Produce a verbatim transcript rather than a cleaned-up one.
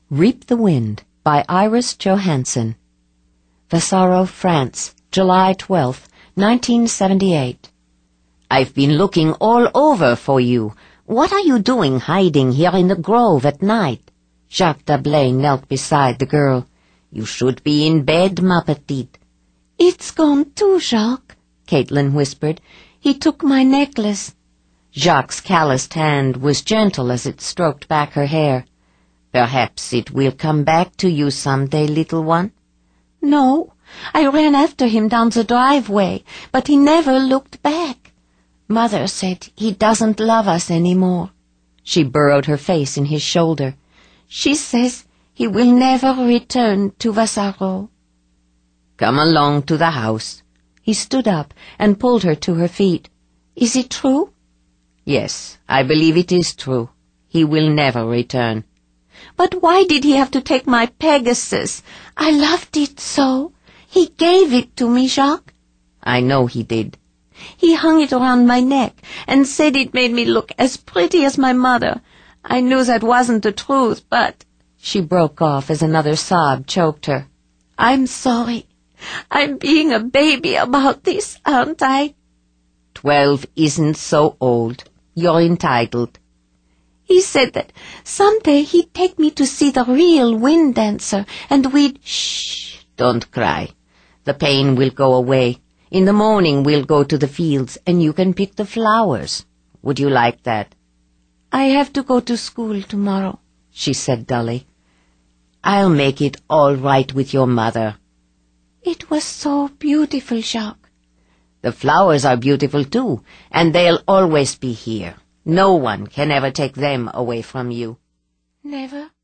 Reap the Wind by Iris Johansen. Vasaro, France, July twelfth, nineteen seventy-eight. I've been looking all over for you. What are you doing hiding here in the grove at night? Jacques D'Ablay knelt beside the girl. You should be in bed, ma petite. It's gone too, Jacques, Caitlin whispered. He took my necklace. Jacques' calloused hand was gentle as it stroked back her hair. Perhaps it will come back to you someday, little one. No, I ran after him down the driveway, but he never looked back. Mother said he doesn't love us anymore. She burrowed her face in his shoulder. She says he will never return to Vasaro. Come along to the house. He stood up and pulled her to her feet. Is it true? Yes, I believe it is true. He will never return. But why did he have to take my Pegasus? I loved it so. He gave it to me, Jacques. I know he did. He hung it around my neck and said it made me look as pretty as my mother. I knew that wasn't the truth, but... She broke off as another sob choked her. I'm sorry. I'm being a baby about this, aren't I? Twelve isn't so old. You're entitled. He said that someday he'd take me to see the real wind dancer, and we'd... Shh, don't cry. The pain will go away. In the morning we'll go to the fields, and you can pick the flowers. Would you like that? I have to go to school tomorrow, she said dully. I'll make it all right with your mother. It was so beautiful, Jacques. The flowers are beautiful too, and they'll always be here. No one can ever take them away from you. Never?